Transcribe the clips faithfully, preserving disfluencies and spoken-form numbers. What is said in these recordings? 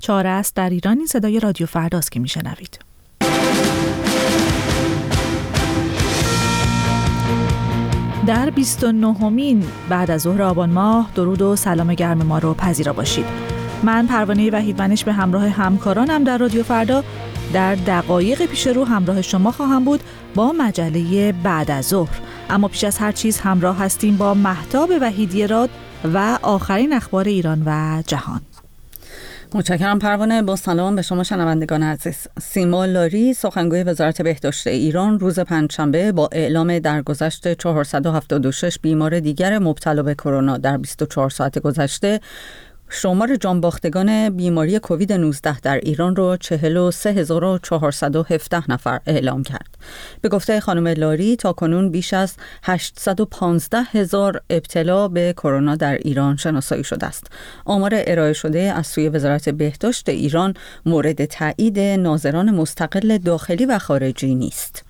چهار است در ایران. این صدای رادیو فرداست که میشنوید. در بیست و نهمین بعد از ظهر آبان ماه درود و سلام گرم ما رو پذیرا باشید. من پروانه وحیدونش به همراه همکارانم در رادیو فردا در دقایق پیش رو همراه شما خواهم بود با مجله بعد از ظهر. اما پیش از هر چیز همراه هستیم با مهتاب وحیدی‌راد و آخرین اخبار ایران و جهان. متشکرم پروانه. با سلام به شما شنوندگان عزیز. سیما لاری سخنگوی وزارت بهداشت ایران روز پنجشنبه با اعلام درگذشت چهارصد و هفتاد و شش بیمار دیگر مبتلا به کرونا در بیست و چهار ساعت گذشته شمار جانباختگان بیماری کووید نوزده در ایران را چهل و سه هزار و چهارصد و هفده نفر اعلام کرد. به گفته خانم لاری تاکنون بیش از هشتصد و پانزده هزار ابتلا به کرونا در ایران شناسایی شده است. آمار ارائه شده از سوی وزارت بهداشت ایران مورد تایید ناظران مستقل داخلی و خارجی نیست.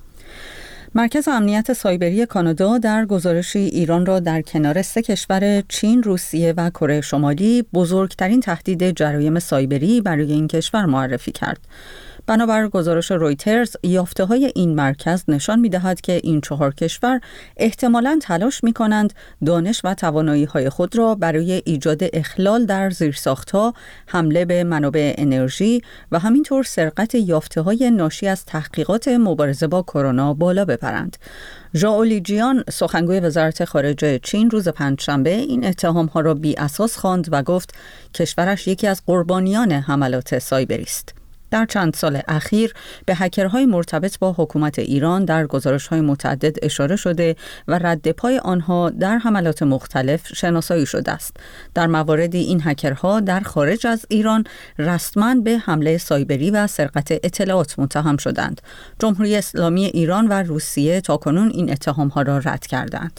مرکز امنیت سایبری کانادا در گزارشی ایران را در کنار سه کشور چین، روسیه و کره شمالی بزرگترین تهدید جرایم سایبری برای این کشور معرفی کرد. بنابر گزارش رویترز، یافته‌های این مرکز نشان می‌دهد که این چهار کشور احتمالاً تلاش می‌کنند دانش و توانایی‌های خود را برای ایجاد اخلال در زیرساخت‌ها، حمله به منابع انرژی و همینطور سرقت یافته‌های ناشی از تحقیقات مبارزه با کرونا بالا ببرند. ژائو لیجیان سخنگوی وزارت خارجه چین روز پنجشنبه این اتهام‌ها را بی اساس خواند و گفت کشورش یکی از قربانیان حملات سایبری است. در چند سال اخیر به هکرهای مرتبط با حکومت ایران در گزارش‌های متعدد اشاره شده و رد پای آنها در حملات مختلف شناسایی شده است. در مواردی این هکرها در خارج از ایران رسما به حمله سایبری و سرقت اطلاعات متهم شدند. جمهوری اسلامی ایران و روسیه تاکنون این اتهام‌ها را رد کردند.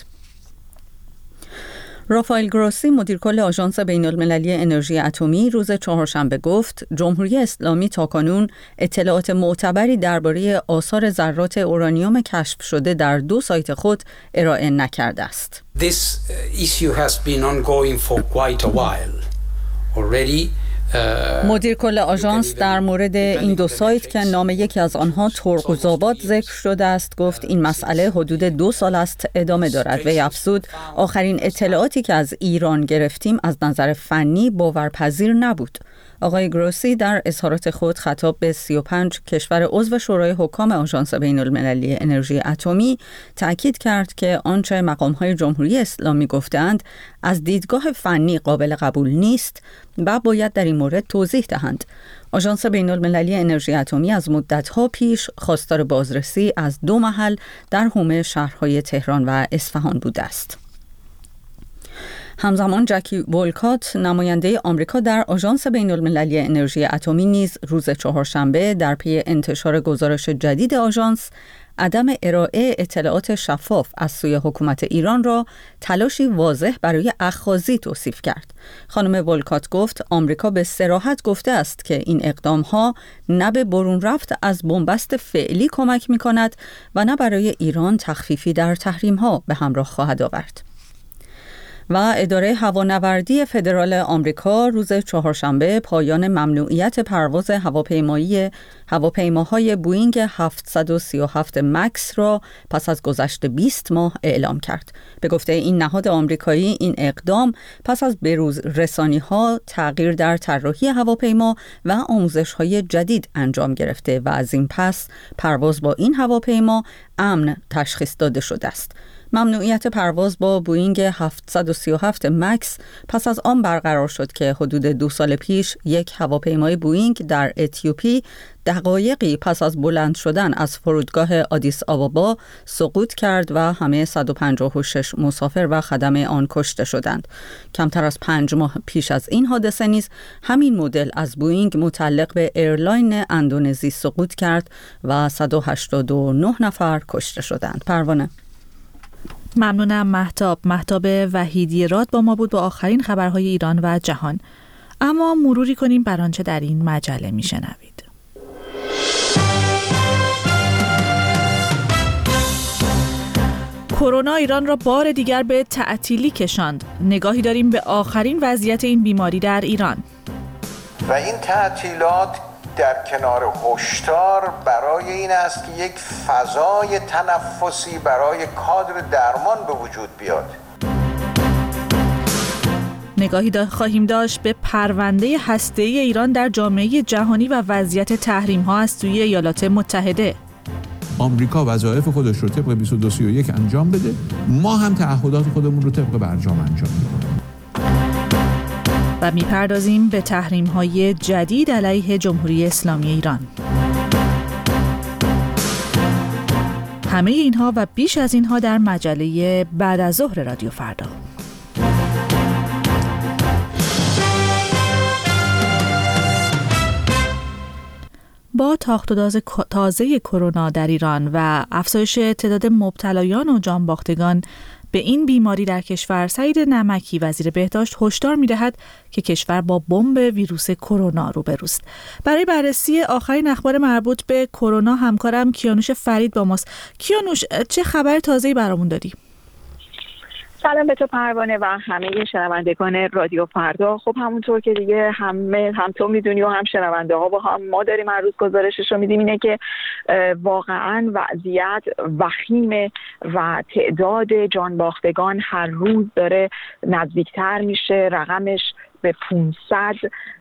رافائل گروسی مدیر کل آژانس بین‌المللی انرژی اتمی روز چهارشنبه گفت جمهوری اسلامی تاکنون اطلاعات معتبری درباره آثار ذرات اورانیوم کشف شده در دو سایت خود ارائه نکرده است. This issue has been ongoing for quite a while already. مدیر کل آژانس در مورد این دو سایت که نام یکی از آنها ترقوزآباد ذکر شده است گفت این مسئله حدود دو سال است ادامه دارد و افزود آخرین اطلاعاتی که از ایران گرفتیم از نظر فنی باورپذیر نبود. آقای گروسی در اظهارات خود خطاب به سی و پنج کشور عضو شورای حکام آژانس بین‌المللی انرژی اتمی تأکید کرد که آنچه مقام‌های جمهوری اسلامی گفتند از دیدگاه فنی قابل قبول نیست و باید در این مورد توضیح دهند. آژانس بین‌المللی انرژی اتمی از مدت‌ها پیش خواستار بازرسی از دو محل در حومه شهرهای تهران و اصفهان بوده است. همزمان جکی ولکات نماینده آمریکا در آژانس بین‌المللی انرژی اتمی نیز روز چهارشنبه در پی انتشار گزارش جدید آژانس عدم ارائه اطلاعات شفاف از سوی حکومت ایران را تلاشی واضح برای اخاذی توصیف کرد. خانم ولکات گفت آمریکا به صراحت گفته است که این اقدام‌ها نه به برون رفت از بنبست فعلی کمک می‌کند و نه برای ایران تخفیفی در تحریم‌ها به همراه خواهد آورد. و اداره هوانوردی فدرال آمریکا روز چهارشنبه پایان ممنوعیت پرواز هواپیمایی هواپیماهای بوئینگ هفتصد و سی و هفت مکس را پس از گذشت بیست ماه اعلام کرد. به گفته این نهاد آمریکایی این اقدام پس از بروز رسانی‌ها تغییر در طراحی هواپیما و آموزش‌های جدید انجام گرفته و از این پس پرواز با این هواپیما امن تشخیص داده شده است. ممنوعیت پرواز با بوئینگ هفتصد و سی و هفت مکس پس از آن برقرار شد که حدود دو سال پیش یک هواپیمای بوئینگ در اتیوپی دقایقی پس از بلند شدن از فرودگاه آدیس آبابا سقوط کرد و همه صد و پنجاه و شش مسافر و خدم آن کشته شدند. کمتر از پنج ماه پیش از این حادثه نیز همین مدل از بوئینگ متعلق به ایرلاین اندونزی سقوط کرد و صد و هشتاد و نه نفر کشته شدند. پروانه. ممنونم مهتاب. مهتاب وحیدی‌راد با ما بود با آخرین خبرهای ایران و جهان. اما مروری کنیم بر آنچه در این مجله میشنوید. کرونا ایران را بار دیگر به تعطیلی کشاند. نگاهی داریم به آخرین وضعیت این بیماری در ایران. و این تعطیلات در کنار هشدار برای این است که یک فضای تنفسی برای کادر درمان به وجود بیاد. نگاهی دا خواهیم داشت به پرونده هسته‌ای ایران در جامعه جهانی و وضعیت تحریم‌ها از سوی ایالات متحده. آمریکا وظایف خودش رو طبق بیست و دو سی و یک انجام بده، ما هم تعهدات خودمون رو طبق برجام انجام میدیم. و میپردازیم به تحریم‌های جدید علیه جمهوری اسلامی ایران. همه اینها و بیش از اینها در مجله بعد از ظهر رادیو فردا. با تاخت و تاز تازه کرونا در ایران و افزایش تعداد مبتلایان و جانباختگان به این بیماری در کشور، سعید نمکی وزیر بهداشت هشدار می‌دهد که کشور با بمب ویروس کرونا روبروست. برای بررسی آخرین اخبار مربوط به کرونا همکارم کیانوش فرید با ماست. کیانوش، چه خبر تازه‌ای برامون داری؟ سلام به تو پروانه و همه شنوندگان رادیو فردا. خب همونطور که دیگه همه هم تو میدونی و هم شنونده ها و هم ما داریم هر روز گزارشش رو میدیم، اینه که واقعا وضعیت وخیمه و تعداد جانباختگان هر روز داره نزدیکتر میشه، رقمش به پانصد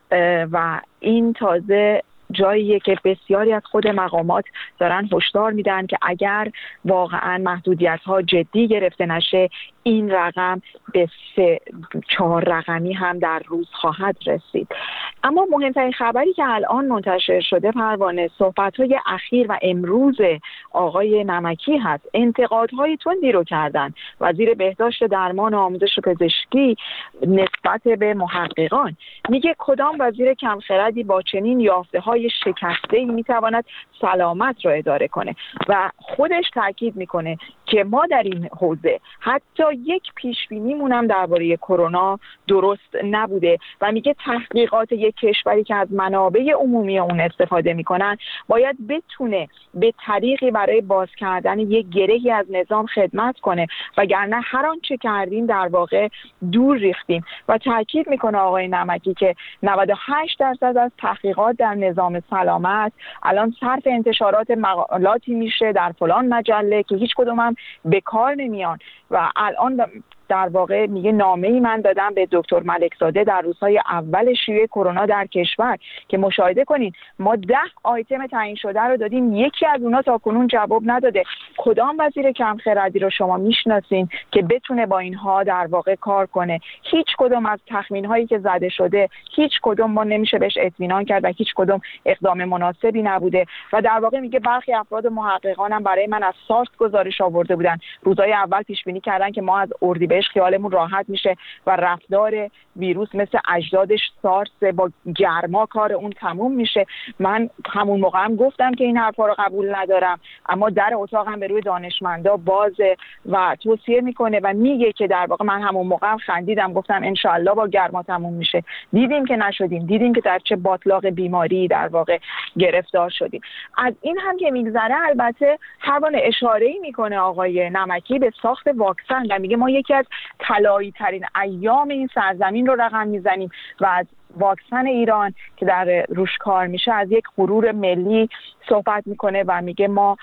و این تازه جاییه که بسیاری از خود مقامات دارن هشدار میدن که اگر واقعا محدودیت‌ها جدی گرفته نشه این رقم به سه چهار رقمی هم در روز خواهد رسید. اما مهمترین خبری که الان منتشر شده پروانه، صحبت‌های اخیر و امروز آقای نمکی هست. انتقادهای تندی رو کردن وزیر بهداشت درمان و آموزش پزشکی نسبت به محققان. میگه کدام وزیر کمخردی با چنین یافته‌های شکسته‌ای میتواند سلامت را اداره کنه و خودش تاکید میکنه که ما در این حوزه حتی یک پیشبینیمون هم درباره کرونا درست نبوده و میگه تحقیقات یک کشوری که از منابع عمومی اون استفاده میکنن باید بتونه به طریقی برای باز کردن یک گرهی از نظام خدمت کنه، وگرنه هر آنچه کردیم در واقع دور ریختیم. و تاکید میکنه آقای نمکی که نود و هشت درصد از تحقیقات در نظام سلامت الان صرف انتشارات مقالاتی میشه در فلان مجله که هیچ کدوم هم به کار نمیان. و الان در واقع میگه نامه‌ای من دادم به دکتر ملکزاده در روزهای اول شیوع کرونا در کشور که مشاهده کنین ما ده آیتم تعیین شده رو دادیم، یکی از اونها تاکنون جواب نداده. کدام وزیر کمخردی رو شما میشناسین که بتونه با اینها در واقع کار کنه؟ هیچ کدوم از تخمین‌هایی که زده شده هیچ کدوم ما نمیشه بهش اطمینان کرد و هیچ کدوم اقدام مناسبی نبوده. و در واقع میگه برخی افراد محققان هم برای من از سارس گزارش آورده بودن، روزهای اول پیش بینی کردن که ما از اردیبهشت خیالمون راحت میشه و رفتار ویروس مثل اجدادش سارس با گرما کار اون تموم میشه. من همون موقع هم گفتم که این حرفا رو قبول ندارم، اما در اتاقم به روی دانشمندا بازه و توصیه میکنه و میگه که در واقع من همون موقع هم خندیدم، گفتم انشالله با گرما تموم میشه. دیدیم که نشدیم، دیدیم که در چه باطلاق بیماری در واقع گرفتار شدیم. از این هم که میگذره البته هر بار اشاره‌ای میکنه آقای نمکی به ساخت واکسن و میگه ما یکی از طلایی ترین ایام این سرزمین رو رقم میزنیم و از واکسن ایران که در روش کار میشه از یک غرور ملی صحبت میکنه و میگه ما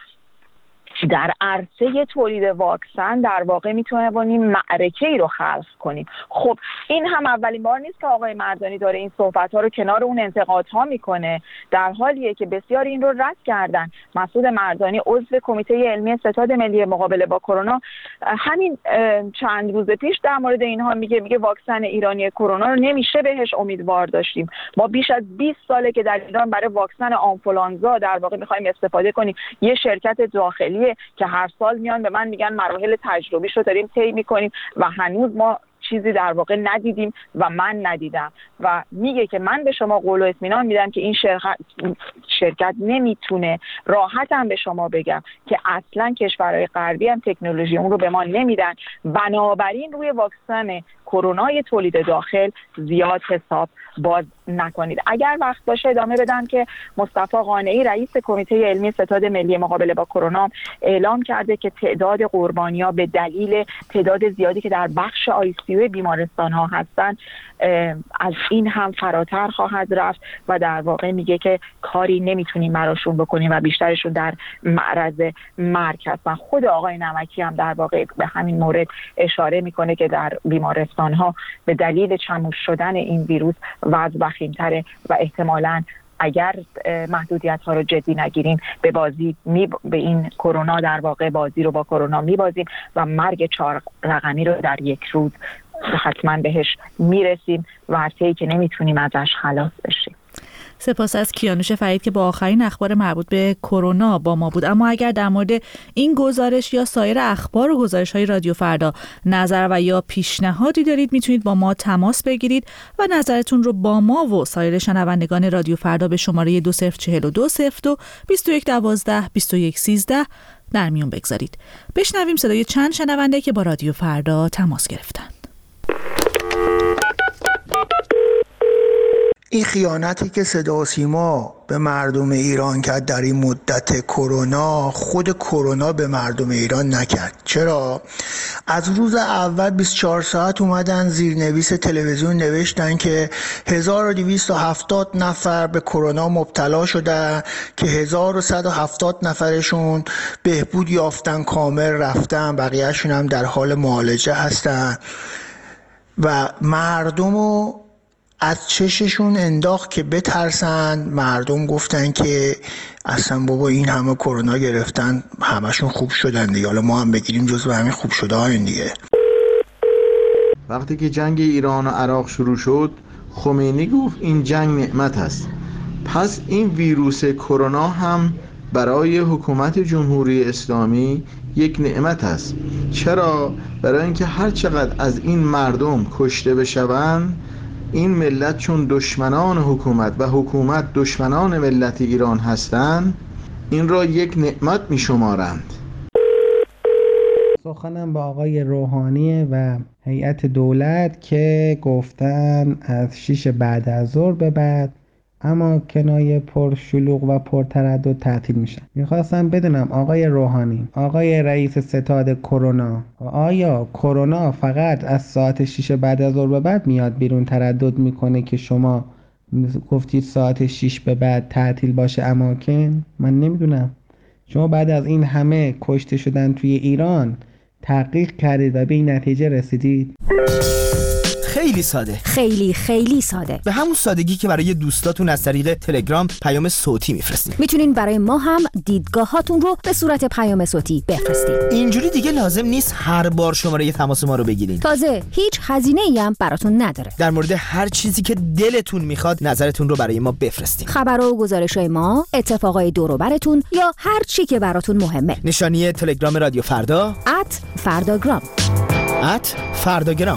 در عرصه تولید واکسن در واقع میتونیم معرکه‌ای رو خلق کنیم. خب این هم اولین بار نیست که آقای مردانی داره این صحبت‌ها رو کنار اون انتقادها میکنه، در حالیه که بسیار این رو رد کردن. مسعود مردانی عضو کمیته علمی ستاد ملی مقابله با کرونا همین چند روز پیش در مورد اینها میگه میگه واکسن ایرانی کرونا رو نمیشه بهش امیدوار داشتیم. ما بیش از بیست ساله که در ایران برای واکسن آنفولانزا در واقع می‌خوایم استفاده کنیم. یه شرکت داخلی که هر سال میان به من میگن مراحل تجربیش رو داریم طی میکنیم و هنوز ما چیزی در واقع ندیدیم و من ندیدم. و میگه که من به شما قول و اطمینان میدم که این شرکت, شرکت نمیتونه، راحتم به شما بگم که اصلا کشورهای غربی هم تکنولوژی اون رو به ما نمیدن. بنابراین روی واکسن کرونای تولید داخل زیاد حساب باز نکنید. اگر وقت باشه ادامه بدم که مصطفی قانعی رئیس کمیته علمی ستاد ملی مقابله با کرونا اعلام کرده که تعداد قربانی‌ها به دلیل تعداد زیادی که در بخش آی سی یو بیمارستان‌ها هستن از این هم فراتر خواهد رفت و در واقع میگه که کاری نمیتونیم براشون بکنیم و بیشترشون در معرض مرگ هستن. خود آقای نمکی هم در واقع به همین مورد اشاره میکنه که در بیمارستان‌ها به دلیل چموش شدن این ویروس وضع وخیم‌تره و احتمالاً اگر محدودیت ها رو جدی نگیریم به بازی می به این کرونا در واقع بازی رو با کرونا میبازیم و مرگ چهار رقمی رو در یک روز حتما بهش میرسیم و حتی که نمیتونیم ازش خلاص بشیم. سپاس از کیانوش فرید که با آخرین اخبار مربوط به کرونا با ما بود. اما اگر در مورد این گزارش یا سایر اخبار و گزارش‌های رادیو فردا نظر و یا پیشنهادی دارید میتونید با ما تماس بگیرید و نظرتون رو با ما و سایر شنوندگان رادیو فردا به شماره دو صفر چهل و دو صفر دو بیست و یک دوازده بیست و یک سیزده در میون بگذارید. بشنویم صدای چند شنونده که با رادیو فردا تماس گرفتند. این خیانتی که صدا و سیما به مردم ایران کرد در این مدت کرونا خود کرونا به مردم ایران نکرد. چرا؟ از روز اول بیست و چهار ساعت اومدن زیرنویس تلویزیون نوشتن که هزار و دویست و هفتاد نفر به کرونا مبتلا شدن که هزار و صد و هفتاد نفرشون بهبود یافتن، کامل رفتن، بقیهشون هم در حال معالجه هستن و مردمو از چششون انداخت که بترسن. مردم گفتن که اصلا بابا این همه کرونا گرفتن همشون خوب شدن دیگه، حالا ما هم بگیریم جزو همین خوب شده ها این دیگه. وقتی که جنگ ایران و عراق شروع شد خمینی گفت این جنگ نعمت است. پس این ویروس کرونا هم برای حکومت جمهوری اسلامی یک نعمت است. چرا؟ برای اینکه هر چقدر از این مردم کشته بشوند این ملت چون دشمنان حکومت و حکومت دشمنان ملت ایران هستند این را یک نعمت می شمارند. سخنم با آقای روحانی و هیئت دولت که گفتن از شیش بعد از ظهر به بعد اما کنایه پر شلوغ و پر تردد تعطیل میشن. میخواستم بدونم آقای روحانی، آقای رئیس ستاد کرونا، آیا کرونا فقط از ساعت شیش بعد از ظهر به بعد میاد بیرون تردد میکنه که شما گفتید ساعت شیش به بعد تعطیل باشه اماکن؟ من نمیدونم. شما بعد از این همه کشته شدن توی ایران تحقیق کردید و به این نتیجه رسیدید؟ خیلی ساده، خیلی خیلی ساده، به همون سادگی که برای دوستاتون از طریق تلگرام پیام صوتی میفرستین. میتونین برای ما هم دیدگاهاتون رو به صورت پیام صوتی بفرستین. اینجوری دیگه لازم نیست هر بار شماره تماس ما رو بگیرین. تازه هیچ هزینه‌ای هم براتون نداره. در مورد هر چیزی که دلتون میخواد نظرتون رو برای ما بفرستین. خبر و گزارش‌های ما، اتفاقای دور و براتون یا هر چی که براتون مهمه. نشانی تلگرام رادیو فردا ات فرداگرام ات فرداگرام.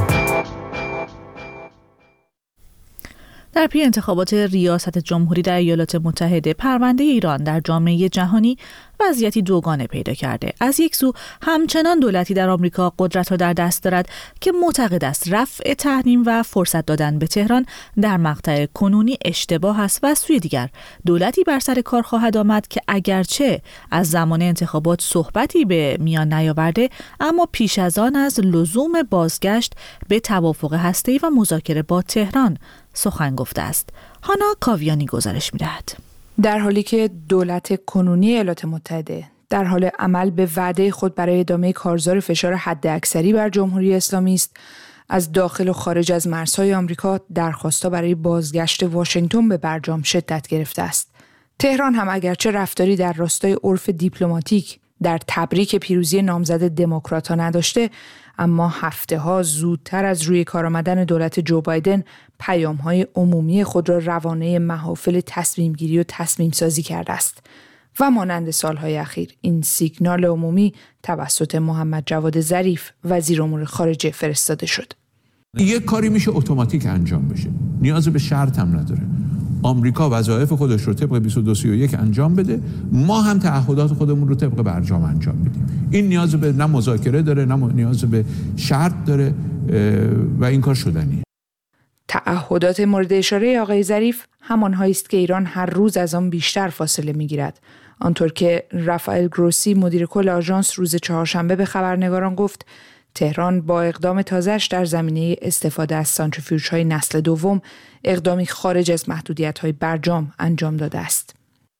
در پی انتخابات ریاست جمهوری در ایالات متحده، پرونده ایران در جامعه جهانی وضعیتی دوگانه پیدا کرده. از یک سو همچنان دولتی در آمریکا قدرت را در دست دارد که معتقد است رفع تحریم و فرصت دادن به تهران در مقطع کنونی اشتباه است و از سوی دیگر دولتی بر سر کار خواهد آمد که اگرچه از زمان انتخابات صحبتی به میان نیاورده اما پیش از آن از لزوم بازگشت به توافق هسته‌ای و مذاکره با تهران سخن گفته است. هانا کاویانی گزارش می‌دهد. در حالی که دولت کنونی ایالات متحده در حال عمل به وعده خود برای ادامه کارزار فشار حداکثری بر جمهوری اسلامی است، از داخل و خارج از مرزهای آمریکا درخواست‌ها برای بازگشت واشنگتن به برجام شدت گرفته است. تهران هم اگرچه رفتاری در راستای عرف دیپلماتیک در تبریک پیروزی نامزد دموکرات‌ها نداشته، اما هفته‌ها زودتر از روی کار آمدن دولت جو بایدن پیام‌های عمومی خود را روانه محافل تصمیم‌گیری و تصمیم‌سازی کرده است و مانند سالهای اخیر این سیگنال عمومی توسط محمد جواد ظریف وزیر امور خارجه فرستاده شد. یک کاری میشه اتوماتیک انجام بشه، نیاز به شرط هم نداره. آمریکا وظایف خودش رو طبق بیست و دو سی و یک انجام بده، ما هم تعهدات خودمون رو طبق برجام انجام بدیم. این نیاز به نه مذاکره داره نه نیاز به شرط داره. و این کار شدنیه. تعهدات مورد اشاره آقای ظریف همانهایی است که ایران هر روز از آن بیشتر فاصله می‌گیرد. آنطور که رافائل گروسی مدیر کل آژانس روز چهارشنبه به خبرنگاران گفت، تهران با اقدام تازه‌اش در زمینه استفاده از سانتریفیوژهای نسل دوم اقدامی خارج از محدودیت‌های برجام انجام داده است.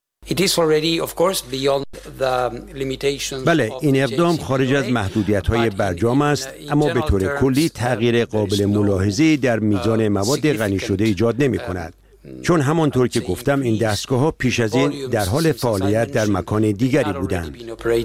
بله، این اقدام خارج از محدودیت‌های برجام است، اما به طور کلی تغییر قابل ملاحظه‌ای در میزان مواد غنی شده ایجاد نمی‌کند. چون همانطور که گفتم این دستگاه‌ها پیش از این در حال فعالیت در مکان دیگری بودند.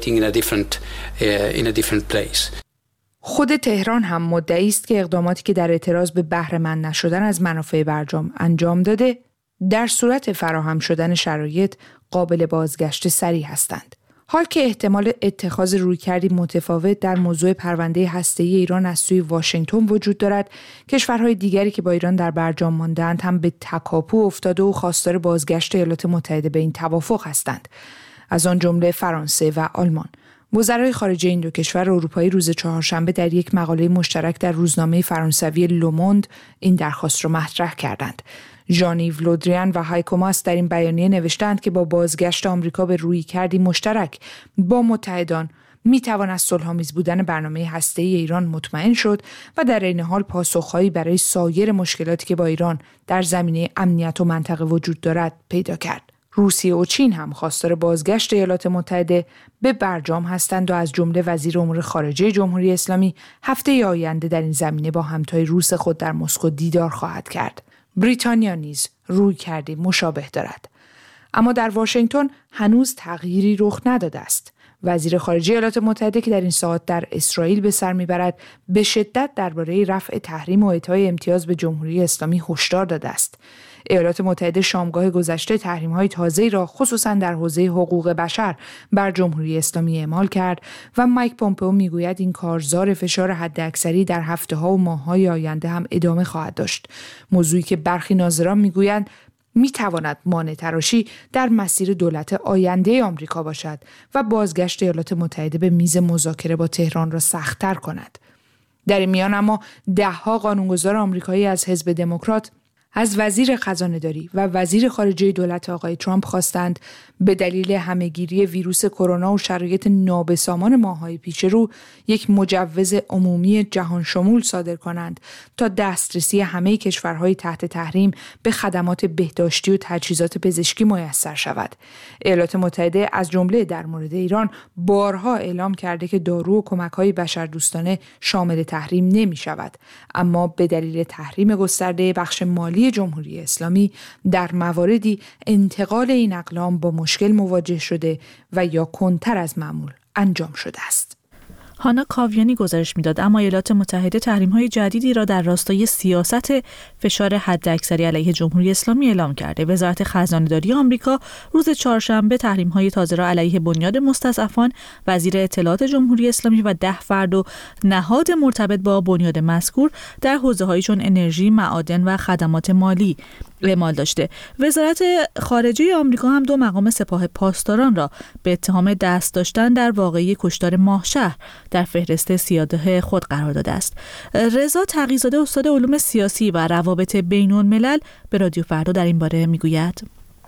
خود تهران هم مدعی است که اقداماتی که در اعتراض به بهره مند نشدن از منافع برجام انجام داده، در صورت فراهم شدن شرایط قابل بازگشت سریع هستند. حال که احتمال اتخاذ رویکردی متفاوت در موضوع پرونده هسته‌ای ایران از سوی واشنگتن وجود دارد، کشورهای دیگری که با ایران در برجام مانده‌اند هم به تکاپو افتاده و خواستار بازگشت ایالات متحده به این توافق هستند، از آن جمله فرانسه و آلمان. وزرای خارجه این دو کشور اروپایی روز چهارشنبه در یک مقاله مشترک در روزنامه فرانسوی لوموند این درخواست را مطرح کردند. ژان-ایو لودریان و هایکو ماس در این بیانیه نوشتند که با بازگشت آمریکا به رویکردی مشترک با متحدان میتوان از صلح‌آمیز بودن برنامه هسته‌ای ایران مطمئن شد و در این حال پاسخهایی برای سایر مشکلاتی که با ایران در زمینه امنیت و منطقه وجود دارد پیدا کرد. روسیه و چین هم خواستار بازگشت ایالات متحده به برجام هستند و از جمله وزیر امور خارجه جمهوری اسلامی هفته آینده در این زمینه با همتای روس خود در مسکو دیدار خواهد کرد. بریتانیا نیز روی کردی مشابه دارد. اما در واشنگتن هنوز تغییری رخ نداده است. وزیر خارجه ایالات متحده که در این ساعات در اسرائیل به سر میبرد، به شدت درباره رفع تحریم و اعطای امتیاز به جمهوری اسلامی هشدار داده است. ایالات متحده شامگاه گذشته تحریم‌های تازه‌ای را خصوصاً در حوزه حقوق بشر بر جمهوری اسلامی اعمال کرد و مایک پومپئو میگوید این کارزار فشار حداکثری در هفته‌ها و ماه‌های آینده هم ادامه خواهد داشت. موضوعی که برخی ناظران میگویند میتواند مانع تراشی در مسیر دولت آینده آمریکا باشد و بازگشت ایالات متحده به میز مذاکره با تهران را سخت‌تر کند. در این میان اما ده‌ها قانونگذار آمریکایی از حزب دموکرات از وزیر خزانه‌داری و وزیر خارجه دولت آقای ترامپ خواستند به دلیل همه‌گیری ویروس کرونا و شرایط نابسامان ماه‌های پیش رو یک مجوز عمومی جهان شمول صادر کنند تا دسترسی همه کشورهای تحت تحریم به خدمات بهداشتی و تجهیزات پزشکی میسر شود. ایالات متحده از جمله در مورد ایران بارها اعلام کرده که دارو و کمک‌های بشردوستانه شامل تحریم نمی‌شود، اما به دلیل تحریم گسترده بخش مالی جمهوری اسلامی در مواردی انتقال این اقلام با مشکل مواجه شده و یا کنتر از معمول انجام شده است. هانا کاویانی گزارش میداد اما ایالات متحده تحریم‌های جدیدی را در راستای سیاست فشار حداکثری علیه جمهوری اسلامی اعلام کرده. وزارت خزانه‌داری آمریکا روز چهارشنبه تحریم‌های تازه را علیه بنیاد مستضعفان، وزیر اطلاعات جمهوری اسلامی و ده فرد و نهاد مرتبط با بنیاد مذکور در حوزه‌هایی چون انرژی، معادن و خدمات مالی اعمال داشته. وزارت خارجه آمریکا هم دو مقام سپاه پاسداران را به اتهام دست داشتن در واقعه کشتار ماهشهر در فهرست سیاده خود قرار داده است. رضا تقی‌زاده استاد علوم سیاسی و روابط بین‌الملل به رادیو فردا در این باره میگوید.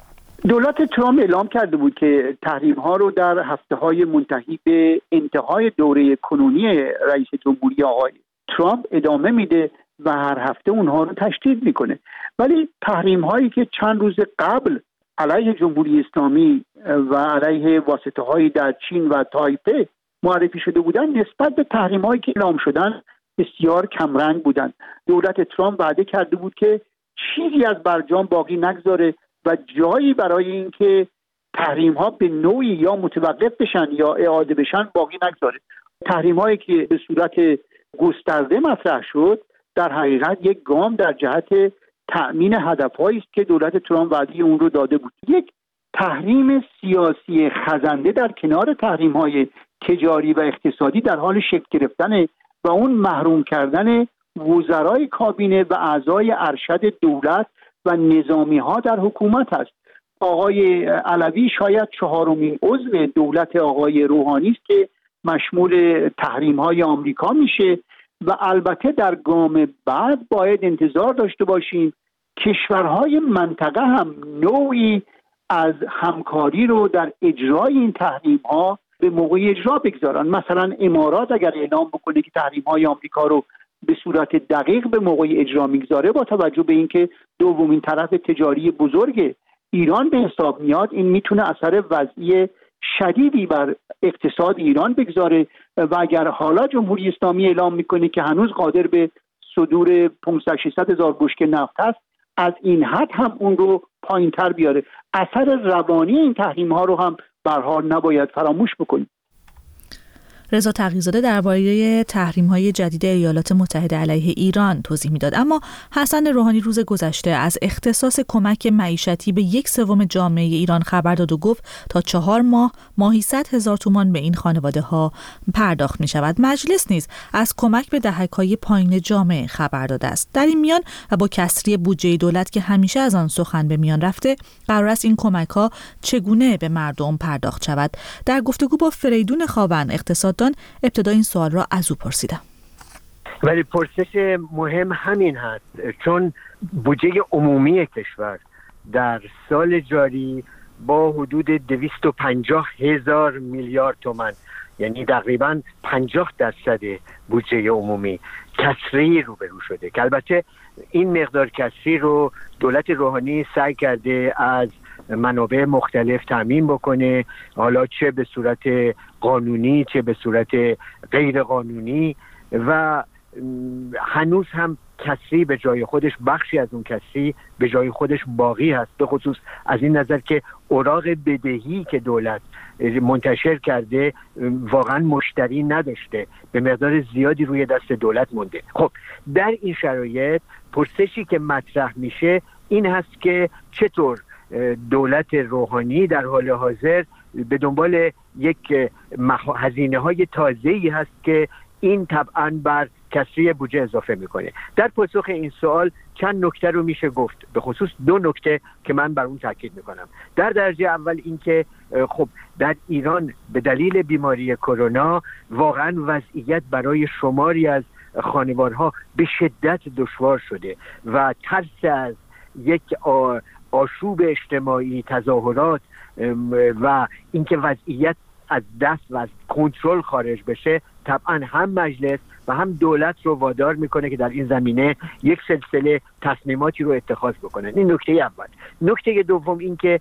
دولت ترامپ اعلام کرده بود که تحریم‌ها رو در هفته‌های منتهی به انتهای دوره کنونی رئیس جمهوری آقای ترامپ ادامه میده و هر هفته اونها رو تشدید میکنه. ولی تحریم هایی که چند روز قبل علیه جمهوری اسلامی و علیه واسطه هایی در چین و تایپه معرفی شده بودن، نسبت به تحریم هایی که اعلام شدن بسیار کمرنگ بودن. دولت ترامپ وعده کرده بود که چیزی از برجام باقی نگذاره و جایی برای اینکه تحریم ها به نوعی یا متوقف بشن یا اعاده بشن باقی نگذاره. تحریم هایی که به صورت گسترده مطرح شد در حقیقت یک گام در جهت تأمین هدفهایی است که دولت ترامپ وعده اون رو داده بود. یک تحریم سیاسی خزنده در کنار تحریم‌های تجاری و اقتصادی در حال شکل گرفتن و اون محروم کردن وزرای کابینه و اعضای ارشد دولت و نظامی‌ها در حکومت است. آقای علوی شاید چهارمین عضو دولت آقای روحانی است که مشمول تحریم‌های آمریکا میشه و البته در گام بعد باید انتظار داشته باشیم کشورهای منطقه هم نوعی از همکاری رو در اجرای این تحریم ها به موقع اجرا بگذارن. مثلا امارات اگر اعلام بکنه که تحریم های آمریکا رو به صورت دقیق به موقع اجرا میگذاره، با توجه به اینکه دومین طرف تجاری بزرگ ایران به حساب میاد، این میتونه اثر وضعی شدیدی بر اقتصاد ایران بگذاره و اگر حالا جمهوری اسلامی اعلام میکنه که هنوز قادر به صدور پانصد ششصد هزار بشکه نفت هست، از این حد هم اون رو پایین‌تر بیاره. اثر روانی این تحریم ها رو هم به هر حال نباید فراموش بکنیم. رضا تقی‌زاده درباره تحریم‌های جدید ایالات متحده علیه ایران توضیح میداد. اما حسن روحانی روز گذشته از اختصاص کمک معیشتی به یک سوم جامعه ایران خبر داد و گفت تا چهار ماه ماهی صد هزار تومان به این خانواده‌ها پرداخت می شود. مجلس نیز از کمک به دهک‌های پایین جامعه خبر داده است. در این میان و با کسری بودجه دولت که همیشه از آن سخن به میان رفته، قرار است این کمک‌ها چگونه به مردم پرداخت شود. در گفتگو با فریدون خاون اقتصاد ابتدا این سوال را از او پرسیدم. ولی پرسش مهم همین هست، چون بودجه عمومی کشور در سال جاری با حدود دویست و پنجاه هزار میلیارد تومان، یعنی تقریباً پنجاه درصد بودجه عمومی کسری روبرو شده که البته این مقدار کسری رو دولت روحانی سعی کرده از منابع مختلف تامین بکنه، حالا چه به صورت قانونی چه به صورت غیر قانونی، و هنوز هم کسری به جای خودش، بخشی از اون کسری به جای خودش باقی هست، به خصوص از این نظر که اوراق بدهی که دولت منتشر کرده واقعا مشتری نداشته، به مقدار زیادی روی دست دولت مونده. خب در این شرایط پرسشی که مطرح میشه این هست که چطور دولت روحانی در حال حاضر به دنبال یک هزینه های تازه‌ای هست که این طبعاً بر کسری بودجه اضافه میکنه. در پاسخ این سوال چند نکته رو میشه گفت، به خصوص دو نکته که من بر اون تاکید میکنم. در درجه اول این که خب در ایران به دلیل بیماری کرونا واقعاً وضعیت برای شماری از خانوارها به شدت دشوار شده و ترس از یک آشوب اجتماعی، تظاهرات و اینکه وضعیت از دست و از کنترل خارج بشه، طبعا هم مجلس و هم دولت رو وادار میکنه که در این زمینه یک سلسله تصمیماتی رو اتخاذ بکنن. این نکته اول. نکته دوم این که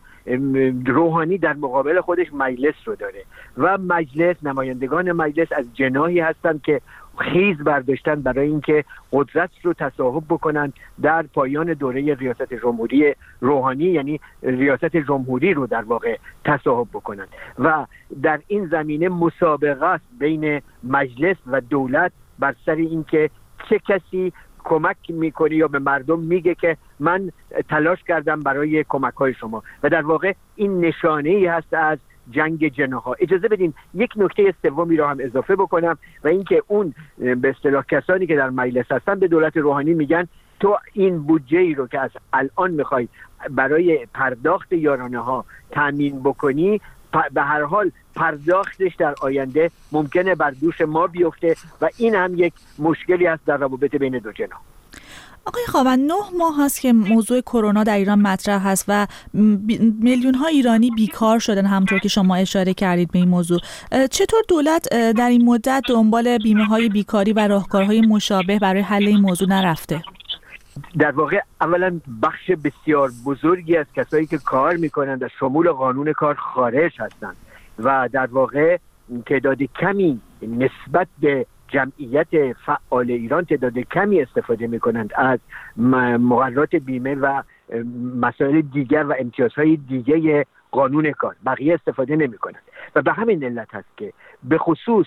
روحانی در مقابل خودش مجلس رو داره و مجلس، نمایندگان مجلس از جناحی هستن که خیز برداشتن برای اینکه قدرت رو تصاحب بکنن در پایان دوره ریاست جمهوری روحانی، یعنی ریاست جمهوری رو در واقع تصاحب بکنن و در این زمینه مسابقه است بین مجلس و دولت بر سر اینکه چه کسی کمک میکنه یا به مردم میگه که من تلاش کردم برای کمک های شما، و در واقع این نشانه ای هست از جنگ جناح‌ها. اجازه بدین یک نکته سومی رو هم اضافه بکنم و اینکه اون به اصطلاح کسانی که در مجلس هستن به دولت روحانی میگن تو این بودجه ای رو که از الان میخوای برای پرداخت یارانه ها تامین بکنی، به هر حال پرداختش در آینده ممکنه بر دوش ما بیفته و این هم یک مشکلی است در روابط بین دو جناح. آقای خاون، نه ماه هست که موضوع کرونا در ایران مطرح هست و میلیون ها ایرانی بیکار شدن، همونطور که شما اشاره کردید به این موضوع. چطور دولت در این مدت دنبال بیمه های بیکاری و راهکارهای مشابه برای حل این موضوع نرفته؟ در واقع اولا بخش بسیار بزرگی از کسایی که کار میکنند از شمول قانون کار خارج هستند و در واقع تعداد کمی نسبت به جمعیت فعال ایران تعداد کمی استفاده میکنند از مقررات بیمه و مسائل دیگر و امتیازهای دیگه قانون کار، بقیه استفاده نمیکنند و به همین علت هست که به خصوص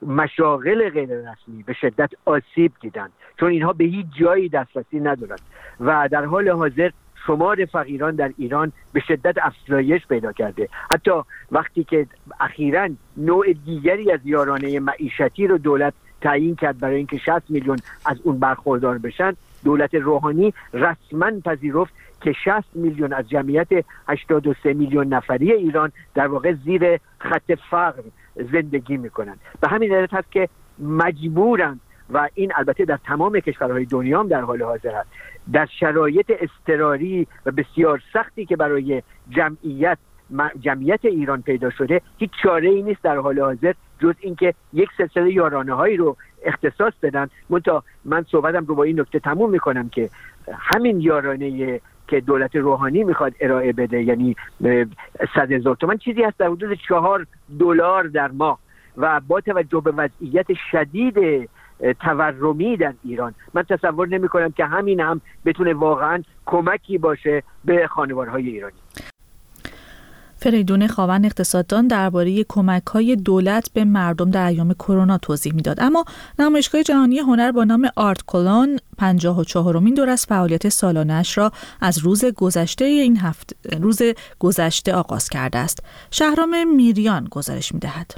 مشاغل غیر رسمی به شدت آسیب دیدند، چون اینها به هیچ جایی دسترسی ندارند و در حال حاضر شمار فقیران در ایران به شدت افزایش پیدا کرده. حتی وقتی که اخیراً نوع دیگری از یارانه معیشتی رو دولت تعیین کرد برای اینکه شصت میلیون از اون برخوردار بشن، دولت روحانی رسما پذیرفت که شصت میلیون از جمعیت هشتاد و سه میلیون نفری ایران در واقع زیر خط فقر زندگی میکنن. به همین علت هست که مجبورند و این البته در تمام کشورهای دنیا هم در حال حاضر است، در شرایط اضطراری و بسیار سختی که برای جمعیت جمعیت ایران پیدا شده، هیچ چاره ای نیست در حال حاضر جز اینکه یک سلسله یارانه هایی رو اختصاص بدن. منتها من صحبتم رو با این نکته تموم میکنم که همین یارانه که دولت روحانی میخواد ارائه بده، یعنی صد هزار تومان، چیزی هست در حدود چهار دلار در ماه، و با توجه به وضعیت شدید تورمی در ایران من تصور نمی کنم که همین هم بتونه واقعا کمکی باشه به خانوارهای ایرانی. فریدون خاوند اقتصاددان درباره کمک‌های دولت به مردم در ایام کرونا توضیح میداد. اما نمایشگاه جهانی هنر با نام آرت کلون پنجاه و چهارمین دور از فعالیت سالانه‌اش را از روز گذشته این هفته روز گذشته آغاز کرده است. شهرام میریان گزارش می‌دهد.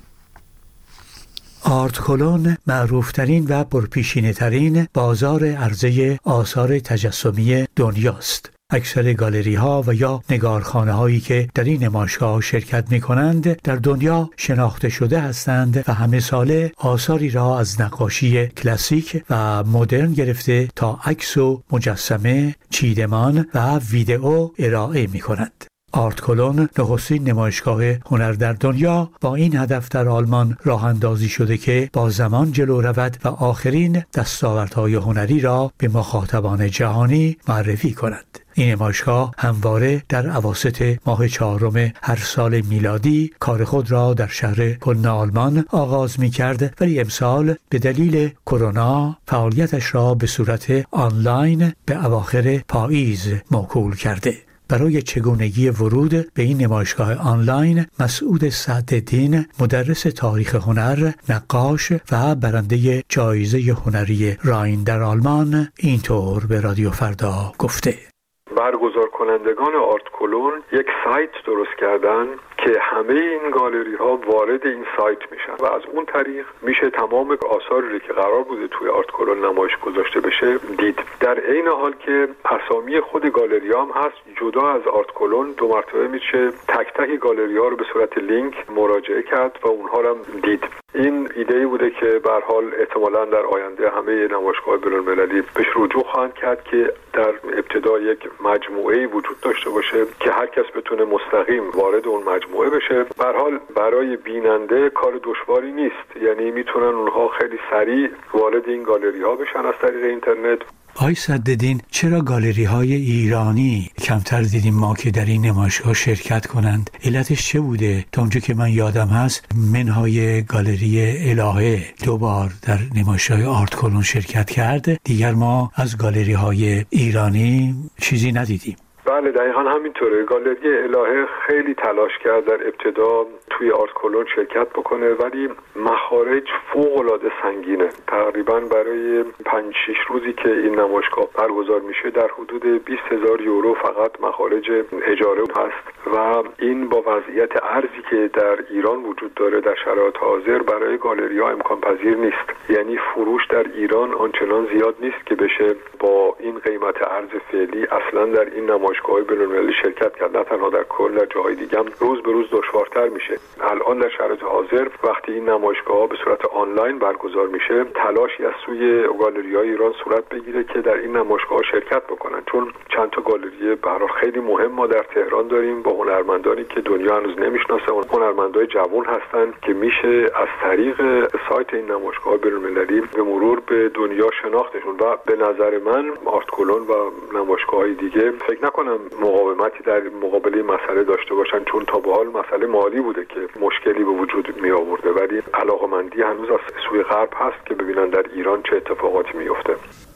آرت کلون معروفترین و پرپیشینه‌ترین بازار عرضه آثار تجسمی دنیاست. اکثر گالری ها و یا نگارخانه هایی که در این نمایشگاه شرکت می کنند در دنیا شناخته شده هستند و همه ساله آثاری را از نقاشی کلاسیک و مدرن گرفته تا عکس و مجسمه، چیدمان و ویدئو ارائه می کنند. آرت کلون نخستین نمایشگاه هنر در دنیا با این هدف در آلمان راه اندازی شده که با زمان جلو رود و آخرین دستاوردهای هنری را به مخاطبان جهانی معرفی کند. این نمایشگاه همواره در اواسط ماه چهارم هر سال میلادی کار خود را در شهر کلن آلمان آغاز می کرد، ولی امسال به دلیل کرونا فعالیتش را به صورت آنلاین به اواخر پاییز موکول کرده. برای چگونگی ورود به این نمایشگاه آنلاین، مسعود سعدالدین، مدرس تاریخ هنر، نقاش و برنده جایزه هنری راین در آلمان، اینطور به رادیو فردا گفته: برگزار کنندگان آرت کلون یک سایت درست کردن که همه این گالری ها وارد این سایت میشن و از اون طریق میشه تمام آثاری که قرار بوده توی آرت کلون نمایش گذاشته بشه دید. در عین حال که اسامی خود گالری ها هم هست، جدا از آرت کلون دو مرتبه میشه تک تک گالری ها رو به صورت لینک مراجعه کرد و اونها رو هم دید. این ایده بوده که به هر حال احتمالاً در آینده همه نمایشگاه بین‌المللی بهش رجوع خواهند کرد که در ابتدا یک مجموعه‌ای وجود داشته باشه که هر کس بتونه مستقیم وارد اون مجموعه بشه. به هر حال برای بیننده کار دشواری نیست، یعنی میتونن اونها خیلی سریع وارد این گالری ها بشن از طریق اینترنت. آقای سعدالدین، چرا گالری های ایرانی کمتر دیدیم ما که در این نمایشگاه شرکت کنند؟ علتش چه بوده؟ تا اونجا که من یادم هست منهای گالری الهه دو بار در نمایشگاه آرت کلون شرکت کرد، دیگر ما از گالری های ایرانی چیزی ندیدیم. بله دقیقا همینطوره. گالری الهه خیلی تلاش کرد در ابتدا توی آرت کلون شرکت بکنه، ولی مخارج فوق‌العاده سنگینه. تقریبا برای پنج شش روزی که این نمایشگاه برگزار میشه در حدود بیست هزار یورو فقط مخارج اجاره هست و این با وضعیت ارزی که در ایران وجود داره در شرایط حاضر برای گالری ها امکان پذیر نیست. یعنی فروش در ایران آنچنان زیاد نیست که بشه با این قیمت ارز فعلی اصلا در این نمایشگاه بین‌المللی شرکت کرد. نه تنها در کل، در جاهای دیگه هم روز به روز دشوارتر میشه. الان در شرایط حاضر وقتی این نمایشگاه ها به صورت آنلاین برگزار میشه، تلاشی از سوی گالری‌های ایران صورت بگیره که در این نمایشگاه شرکت بکنن، چون چند تا گالری برای خیلی مهم ما در تهران داریم با هنرمندانی که دنیا هنوز نمیشناسه. اون هنرمندای جوان هستن که میشه از طریق سایت این نمایشگاه بین‌المللی به مرور به دنیا شناختشون و به نظر من آرت کلون و نمایشگاه‌های دیگه فکر نکنم مقاومتی در مقابل مسئله داشته باشن، چون تا به حال مسئله مالی بوده که مشکلی به وجود می آورده، ولی علاقمندی هنوز از سوی غرب هست که ببینن در ایران چه اتفاقاتی میفته.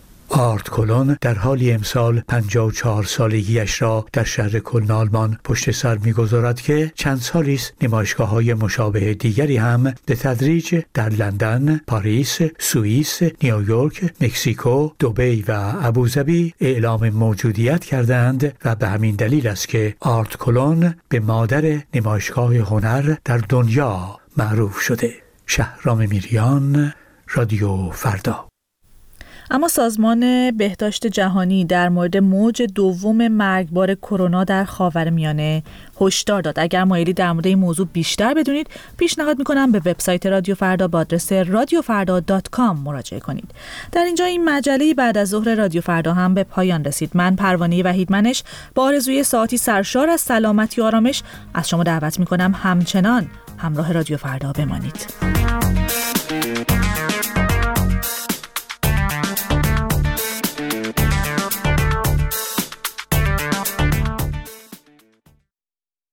آرت کلون در حالی امسال پنجاه و چهار سالگیش را در شهر کلن آلمان پشت سر می‌گذارد که چند سالی است نمایشگاه‌های مشابه دیگری هم به تدریج در لندن، پاریس، سوئیس، نیویورک، مکزیکو، دبی و ابوظبی اعلام موجودیت کردند و به همین دلیل است که آرت کلون به مادر نمایشگاه هنر در دنیا معروف شده. شهرام میریان، رادیو فردا. اما سازمان بهداشت جهانی در مورد موج دوم مرگبار کرونا در خاورمیانه هشدار داد. اگر مایلی در مورد این موضوع بیشتر بدونید، پیشنهاد میکنم به وبسایت رادیو فردا با آدرس رادیو فردا دات کام مراجعه کنید. در اینجا این مجله بعد از ظهر رادیو فردا هم به پایان رسید. من پروانه وحیدمنش با آرزوی ساعتی سرشار از سلامتی و آرامش از شما دعوت میکنم همچنان همراه رادیو فردا بمانید.